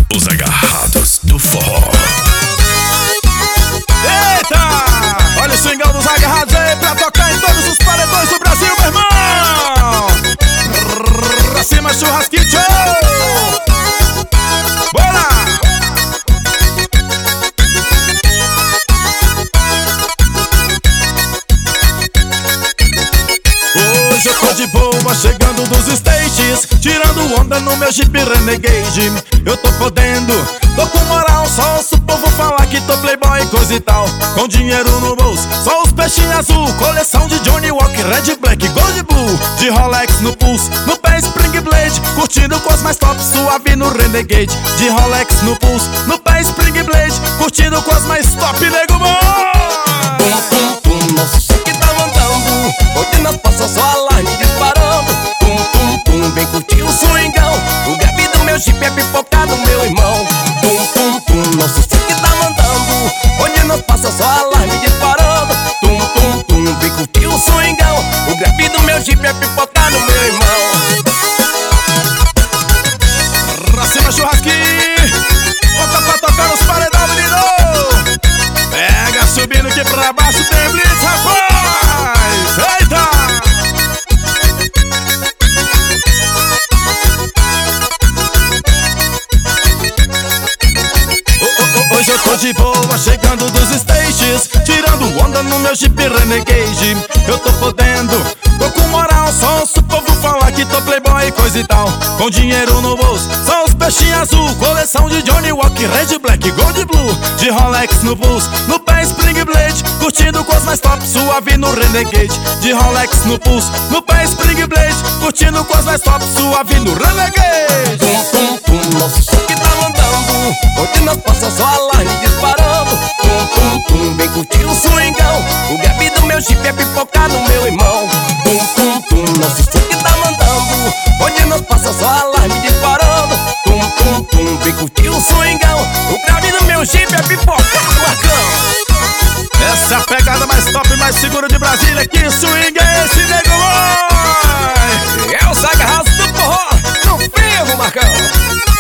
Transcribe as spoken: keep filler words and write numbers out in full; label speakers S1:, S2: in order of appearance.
S1: Os agarrados do forró.
S2: Eita! Olha o swingão dos agarrados aí pra tocar em todos os paredões do Brasil, meu irmão! Pra cima, churrasquinho! Bora! Hoje eu tô de boa, chegando dos States, tirando onda no meu Jeep Renegade. Eu tô podendo, tô com moral, só ouço o povo falar que tô playboy e coisa e tal. Com dinheiro no bolso, só os peixinhos azul, coleção de Johnny Walker, Red Black, Gold Blue, de Rolex no pulso, no pé Spring Blade, curtindo com as mais top, suave no Renegade. De Rolex no pulso, no pé Spring Blade, curtindo com as mais top, nego bom!
S3: Pum, pum, pum, nosso som que tá mandando, hoje nós passa só alarme disparando. Pum, pum, pum, vem curtir o swingão, o grave do meu Jeep é pipocado, meu irmão. Pum, pum, pum, nosso som que tá mandando, hoje nós passa só alarme disparando. Pum, pum, pum, vem curtir o swingão, o grave do meu Jeep é pipocado, meu irmão.
S2: Pra cima, churrasquinho! Bota pra tocar nos paredão, menino! Pega subindo aqui pra baixo, tem blitz, rapaz! Eita! Hoje eu tô de boa, chegando dos States, tirando onda no meu Jeep Renegade. Eu tô podendo, tô com moral, só ouço o povo falar que tô playboy e coisa e tal. Com dinheiro no bolso, só os peixinhos azul, coleção de Johnny Walker, Red Black, Gold Blue, de Rolex no pulso, no pé Spring Blade, curtindo com as mais top, suave no Renegade. De Rolex no pulso, no pé Spring Blade, curtindo com as mais top, suave no Renegade.
S3: Pum, pum, pum, nosso som que tá mandando, hoje nós passa só alarme disparando. Pum, pum, pum, vem curtir o swingão, o grave do meu Jeep é pipocado, meu irmão. Pum, pum, pum, nosso som que tá mandando, hoje nós passa só alarme disparando. Pum, pum, pum, vem curtir o swingão, o grave do meu Jeep é pipocado, Marcão.
S2: Essa é a pegada mais top, mais segura de Brasília. Que swing é esse, nego boy?
S3: É os agarrados do forró, no ferro, Marcão.